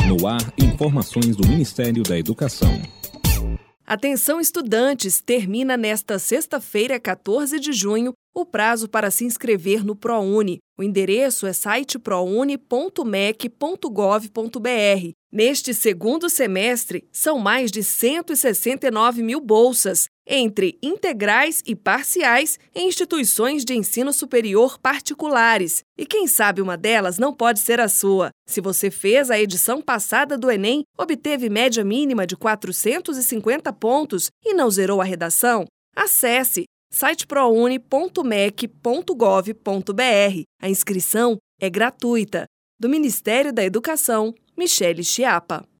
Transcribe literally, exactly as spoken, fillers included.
No ar, informações do Ministério da Educação. Atenção, estudantes! Termina nesta sexta-feira, quatorze de junho, o prazo para se inscrever no ProUni. O endereço é site prouni ponto mec ponto gov ponto br. Neste segundo semestre, são mais de cento e sessenta e nove mil bolsas, entre integrais e parciais, em instituições de ensino superior particulares. E quem sabe uma delas não pode ser a sua. Se você fez a edição passada do Enem, obteve média mínima de quatrocentos e cinquenta pontos e não zerou a redação, acesse site prouni ponto mec ponto gov ponto br. A inscrição é gratuita. Do Ministério da Educação, Michele Chiapa.